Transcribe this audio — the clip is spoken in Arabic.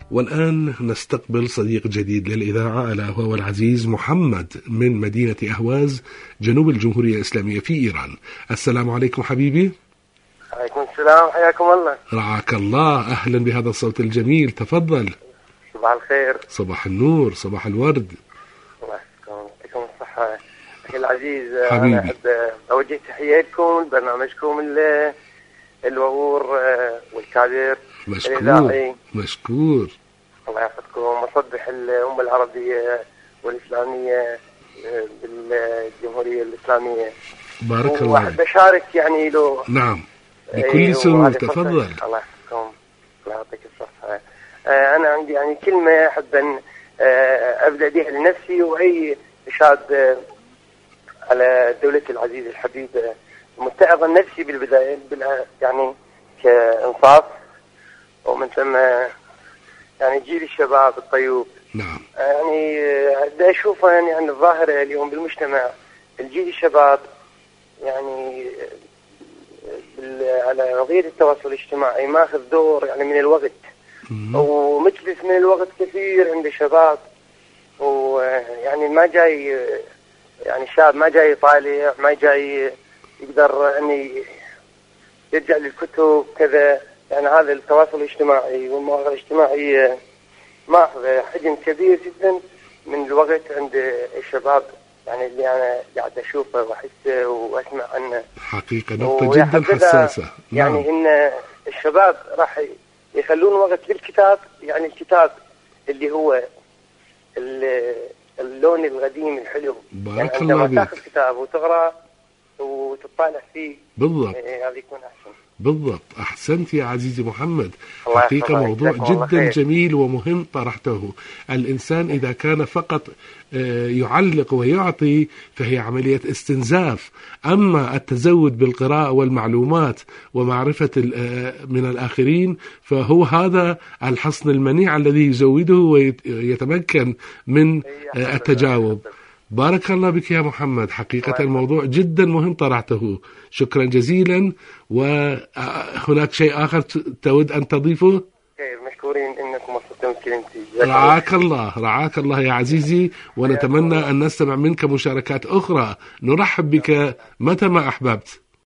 والآن نستقبل صديق جديد للإذاعة، ألا هو العزيز محمد من مدينة أهواز جنوب الجمهورية الإسلامية في إيران. السلام عليكم حبيبي. عليكم السلام، حياكم الله. رعاك الله، أهلا بهذا الصوت الجميل، تفضل. صباح الخير. صباح النور، صباح الورد. الله يعطيكم الصحة أخي العزيز. حبيبي. أنا أحب أوجه تحية لكم لبرنامجكم الوغور والكادر مشكور مشكور. الله يحفظكم. وأصبح الأمة العربية والإسلامية بالجمهورية الإسلامية. بارك الله. وأحب أشارك يعني له. نعم بكل سرور، تفضل. الله يحفظكم، الله يعطيك الصحة. أنا عندي يعني كلمة أحب أن أبدأ بها لنفسي، وهي إشهاد على دولة العزيز الحبيب، متعظ نفسي بالبداية يعني كإنصاف، ومن ثم يعني جيل الشباب الطيوب. نعم. يعني بدي أشوفه يعني عن الظاهرة اليوم بالمجتمع، الجيل الشباب يعني على قضية التواصل الاجتماعي ماخذ دور يعني من الوقت، ومتلف من الوقت كثير عند الشباب، ويعني ما جاي يعني شاب ما جاي طالع، ما جاي يقدر أن يرجع للكتب كذا. يعني هذا التواصل الاجتماعي والمواقع الاجتماعية ماخذ حجم كبير جدا من الوقت عند الشباب، يعني اللي أنا قاعد أشوفه وأحسه وأسمع عنه. حقيقة نقطة جدا حساسة. يعني نعم. إن الشباب راح يخلون وقت للكتاب، يعني الكتاب اللي هو اللون القديم الحلو. بارك يعني الله عندما بك. تاخذ كتاب وتقرأ وتطالع فيه بالضبط. هذا يكون أحسن. بالضبط، أحسنت يا عزيزي محمد. الله حقيقة موضوع جدا خير. جميل ومهم طرحته. الإنسان إذا كان فقط يعلق ويعطي فهي عملية استنزاف، أما التزود بالقراءة والمعلومات ومعرفة من الآخرين فهو هذا الحصن المنيع الذي يزوده ويتمكن من التجاوب. بارك الله بك يا محمد، حقيقة الموضوع جدا مهم طرحته، شكرا جزيلا. وهناك شيء آخر تود أن تضيفه؟ مشكورين إنكم وصلتم كلمتي. رعاك الله، رعاك الله يا عزيزي، ونتمنى أن نستمع منك مشاركات أخرى. نرحب بك متى ما أحببت.